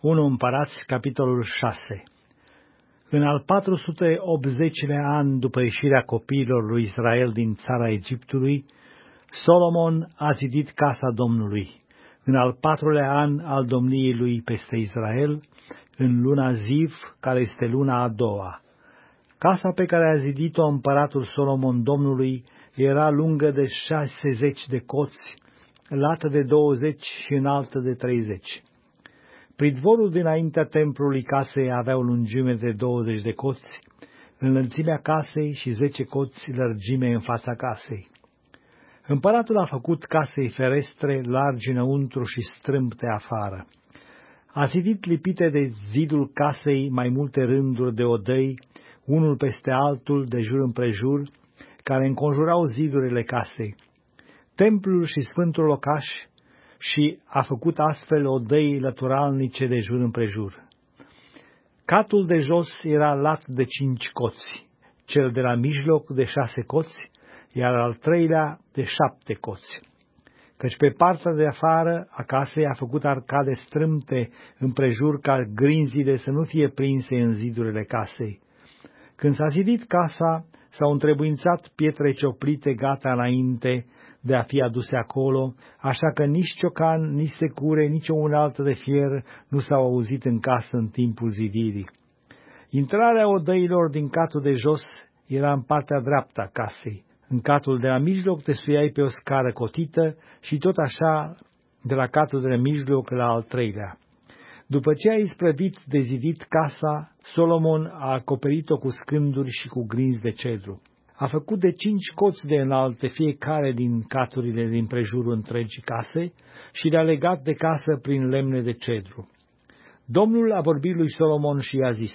1 Împărați, capitolul 6. În al 480-lea an după ieșirea copiilor lui Israel din țara Egiptului, Solomon a zidit casa Domnului. În al 4-lea an al domniei lui peste Israel, în luna Ziv, care este luna a doua. Casa pe care a zidit-o împăratul Solomon Domnului era lungă de 60 de coți, lată de 20 și înaltă de 30. Pridvorul dinaintea templului casei avea o lungime de 20 de coți, înălțimea casei și 10 coți lărgime în fața casei. Împăratul a făcut casei ferestre largi înăuntru și strâmte afară. A zidit lipite de zidul casei mai multe rânduri de odăi, unul peste altul, de jur împrejur, care înconjurau zidurile casei. Templul și sfântul locaș și a făcut astfel odăi lăturalnice de jur împrejur. Catul de jos era lat de 5 coți, cel de la mijloc de 6 coți, iar al treilea de 7 coți. Căci pe partea de afară a casei a făcut arcade strâmte împrejur ca grinzile să nu fie prinse în zidurile casei. Când s-a zidit casa, s-au întrebuințat pietre cioplite gata înainte de a fi aduse acolo, așa că nici ciocan, nici secure, nici o unealtă de fier nu s-au auzit în casă în timpul zidirii. Intrarea odăilor din catul de jos era în partea dreaptă a casei. În catul de la mijloc te suiai pe o scară cotită și tot așa de la catul de la mijloc la al treilea. După ce a isprăvit de zidit casa, Solomon a acoperit-o cu scânduri și cu grinzi de cedru. A făcut de 5 coți de înalte fiecare din caturile din prejurul întregii case și le-a legat de casă prin lemne de cedru. Domnul a vorbit lui Solomon și i-a zis: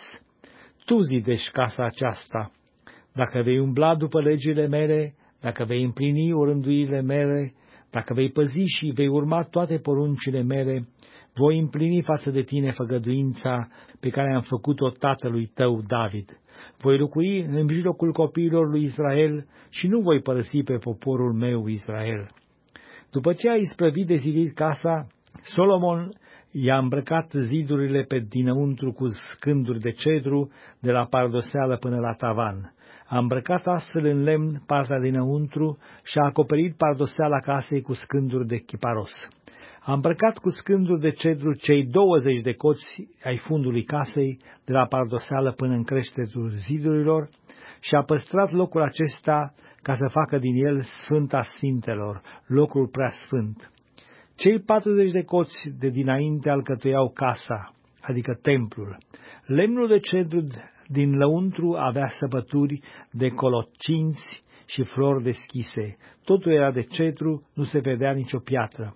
Tu zidești casa aceasta. Dacă vei umbla după legile mele, dacă vei împlini orânduirile mele, dacă vei păzi și vei urma toate poruncile mele, voi împlini față de tine făgăduința pe care am făcut-o tatălui tău David. Voi locui în mijlocul copiilor lui Israel și nu voi părăsi pe poporul meu Israel. După ce a isprăvit de zidit casa, Solomon i-a îmbrăcat zidurile pe dinăuntru cu scânduri de cedru, de la pardoseală până la tavan. A îmbrăcat astfel în lemn partea dinăuntru și a acoperit pardoseala casei cu scânduri de chiparos. A îmbrăcat cu scânduri de cedru cei 20 de coți ai fundului casei, de la pardoseală până în creștetul zidurilor, și a păstrat locul acesta ca să facă din el Sfânta Sfintelor, locul preasfânt. Cei 40 de coți de dinainte alcătuiau casa, adică templul. Lemnul de cedru din lăuntru avea săpături de colocinți și flori deschise. Totul era de cedru, nu se vedea nicio piatră.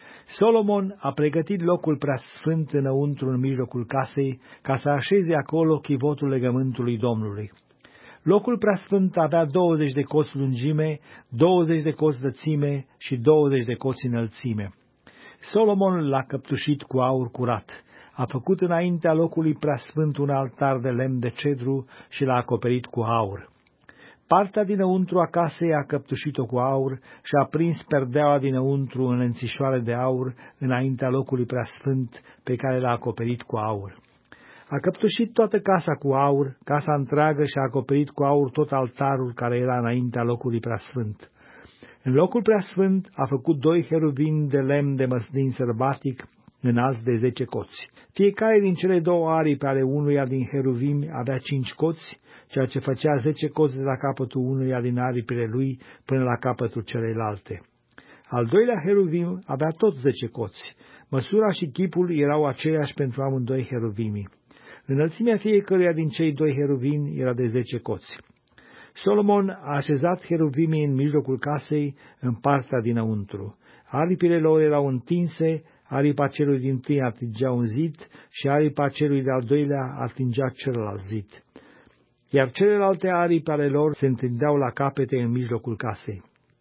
Solomon a pregătit locul preasfânt înăuntru în mijlocul casei, ca să așeze acolo chivotul legământului Domnului. Locul preasfânt avea 20 de coți lungime, 20 de coți lățime și 20 de coți înălțime. Solomon l-a căptușit cu aur curat. A făcut înaintea locului preasfânt un altar de lemn de cedru și l-a acoperit cu aur. Partea dinăuntru a casei a căptușit-o cu aur și a prins perdeaua dinăuntru în înțișoare de aur înaintea locului preasfânt pe care l-a acoperit cu aur. A căptușit toată casa cu aur, casa întreagă, și a acoperit cu aur tot altarul care era înaintea locului preasfânt. În locul preasfânt a făcut 2 heruvimi de lemn de măslin sărbatic, înalți de 10 coți. Fiecare din cele 2 aripi ale unuia din heruvimi avea 5 coți, ceea ce făcea 10 coți de la capătul unuia din aripile lui până la capătul celelalte. Al doilea heruvim avea tot 10 coți. Măsura și chipul erau aceiași pentru amândoi heruvimi. Înălțimea fiecăruia din cei 2 heruvimi era de 10 coți. Solomon a așezat heruvimii în mijlocul casei, în partea dinăuntru. Aripile lor erau întinse, aripa celui dintâi atingea un zid și aripa celui de-al doilea atingea celălalt zid, iar celelalte aripi ale lor se întindeau la capete în mijlocul casei.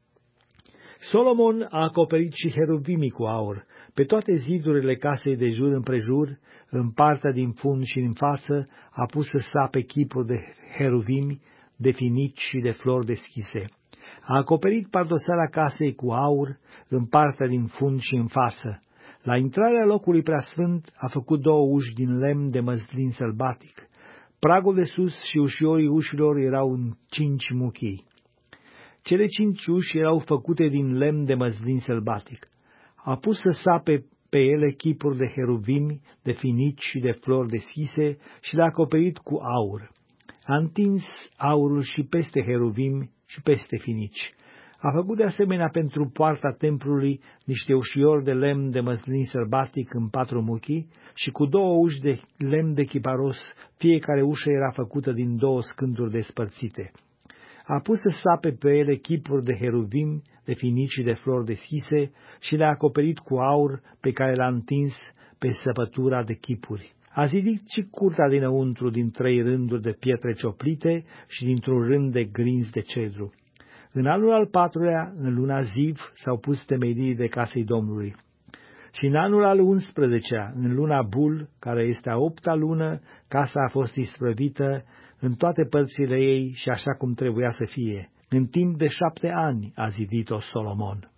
Solomon a acoperit și heruvimii cu aur. Pe toate zidurile casei de jur împrejur, în partea din fund și în față, a pus să sape chipuri de heruvimi, de finici și de flori deschise. A acoperit pardoseala casei cu aur, în partea din fund și în față. La intrarea locului preasfânt a făcut 2 uși din lemn de măslin sălbatic. Pragul de sus și ușiorii ușilor erau în 5 muchii. Cele 5 uși erau făcute din lemn de măslin sălbatic. A pus să sape pe ele chipuri de heruvimi, de finici și de flori deschise și le-a acoperit cu aur. A întins aurul și peste heruvimi și peste finici. A făcut de asemenea pentru poarta templului niște ușiori de lemn de măslin sălbatic în 4 muchii și cu 2 uși de lemn de chiparos, fiecare ușă era făcută din 2 scânduri despărțite. A pus să sape pe ele chipuri de heruvim, de finici și de flori deschise și le-a acoperit cu aur pe care l-a întins pe săpătura de chipuri. A zidit și curtea dinăuntru din 3 rânduri de pietre cioplite și dintr-un rând de grinzi de cedru. În anul al 4-lea, în luna Ziv, s-au pus temelii de casei Domnului. Și în anul al 11-lea, în luna Bul, care este a 8-a lună, casa a fost isprăvită în toate părțile ei și așa cum trebuia să fie. În timp de 7 ani a zidit-o Solomon.